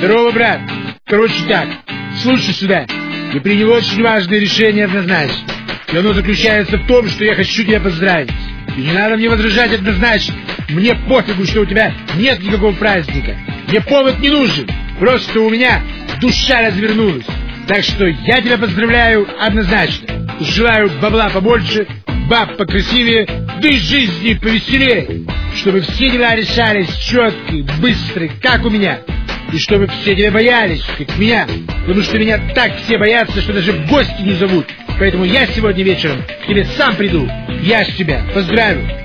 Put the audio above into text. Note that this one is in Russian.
Здорово, брат. Короче так, слушай сюда. Я принял очень важное решение однозначно. И оно заключается в том, что я хочу тебя поздравить. И не надо мне возражать однозначно. Мне пофигу, что у тебя нет никакого праздника. Мне повод не нужен. Просто у меня душа развернулась. Так что я тебя поздравляю однозначно. Желаю бабла побольше, баб покрасивее, да и жизни повеселее. Чтобы все дела решались четко, быстро, как у меня. И чтобы все тебя боялись, как меня. Потому что меня так все боятся, что даже в гости не зовут. Поэтому я сегодня вечером к тебе сам приду. Я ж тебя поздравлю.